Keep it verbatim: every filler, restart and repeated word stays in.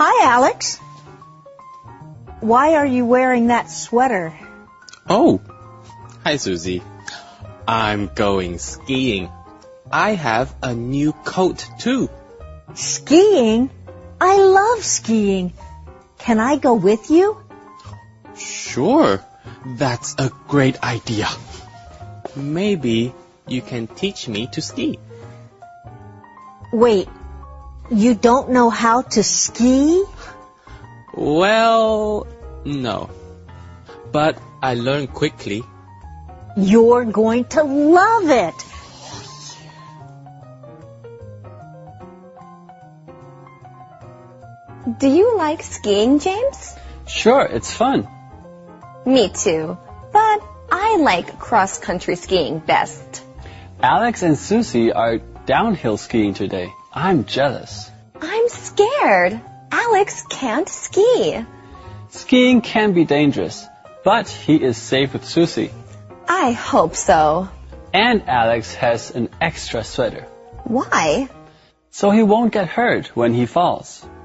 Hi, Alex. Why are you wearing that sweater? Oh, hi, Susie. I'm going skiing. I have a new coat, too. Skiing? I love skiing. Can I go with you? Sure, that's a great idea. Maybe you can teach me to ski. Wait, you don't know how to ski? Well, no. But I learn quickly. You're going to love it. Do you like skiing, James? Sure, it's fun. Me too, but I like cross-country skiing best. Alex and Susie are downhill skiing today. I'm jealous. I'm scared. Alex can't ski. Skiing can be dangerous, but he is safe with Susie. I hope so. And Alex has an extra sweater. Why? So he won't get hurt when he falls.